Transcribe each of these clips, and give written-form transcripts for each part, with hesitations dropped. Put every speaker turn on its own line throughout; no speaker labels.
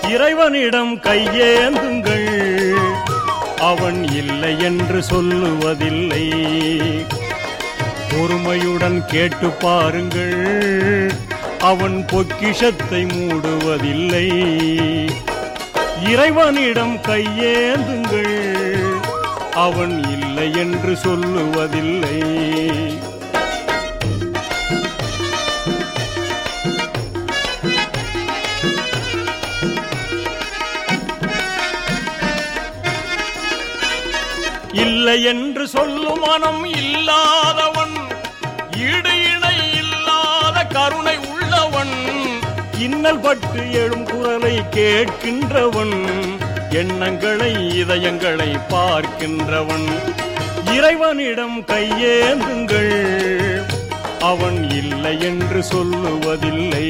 இறைவனிடம் கையேந்துங்கள், அவன் இல்லை என்று சொல்லுவதில்லை. பொறுமையுடன் கேட்டு பாருங்கள், அவன் பொக்கிஷத்தை மூடுவதில்லை. இறைவனிடம் கையேந்துங்கள், அவன் இல்லை என்று சொல்லுவதில்லை. இல்லை என்று சொல்லும் மனம் இல்லாதவன், ஈடு இணை இல்லாத கருணை உள்ளவன், இன்னல் பட்டு எழும் குரலை கேட்கின்றவன், எண்ணங்களை இதயங்களை பார்க்கின்றவன். இறைவனிடம் கையேந்துங்கள், அவன் இல்லை என்று சொல்லுவதில்லை.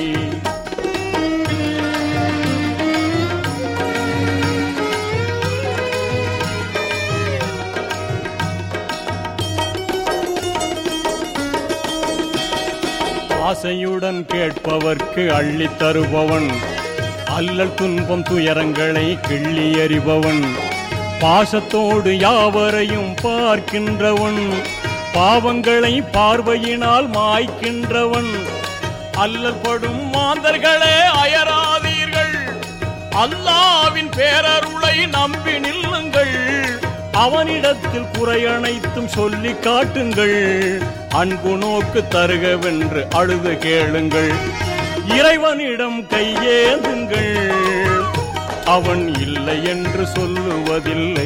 ஆசையுடன் கேட்பவர்க்கு அள்ளி தருபவன், அல்லல் துன்பம் துயரங்களை கிள்ளி எறிபவன், பாசத்தோடு யாவரையும் பார்க்கின்றவன், பாவங்களை பார்வையினால் மாய்க்கின்றவன். அல்லல் படும் மாந்தர்களே அயராதீர்கள், அல்லாவின் பேரருளை நம்பி நில்லுங்கள். அவனிடத்தில் குறை அனைத்தும் சொல்லி காட்டுங்கள், அன்பு நோக்கு தருகவென்று அழுது கேளுங்கள். இறைவனிடம் கையேந்துங்கள், அவன் இல்லை என்று சொல்லுவதில்லை.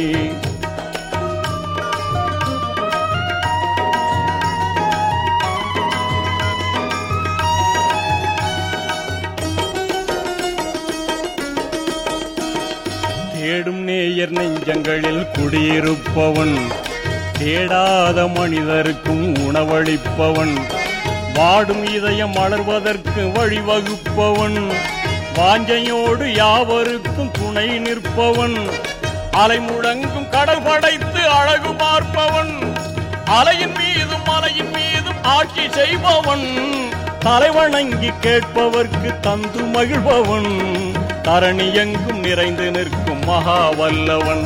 தேடும் நேயர் நெஞ்சங்களில் குடியிருப்பவன், தேடாத மனிதருக்கும் உணவளிப்பவன், வாடும் இதயம் மலர்வதற்கு வழிவகுப்பவன், வாஞ்சையோடு யாவருக்கும் துணை நிற்பவன், அலை முழங்கும் கடல் படைத்து அழகு பார்ப்பவன், அலையின் மீதும் மலையின் மீதும் ஆட்சி செய்பவன், தலைவணங்கி கேட்பவர்க்கு தந்து மகிழ்பவன், தரணி எங்கும் நிறைந்து நிற்கும் மகா வல்லவன்.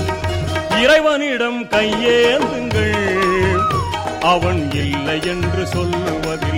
இறைவனிடம் கையேந்துங்கள், அவன் இல்லை என்று சொல்லுவதில்லை.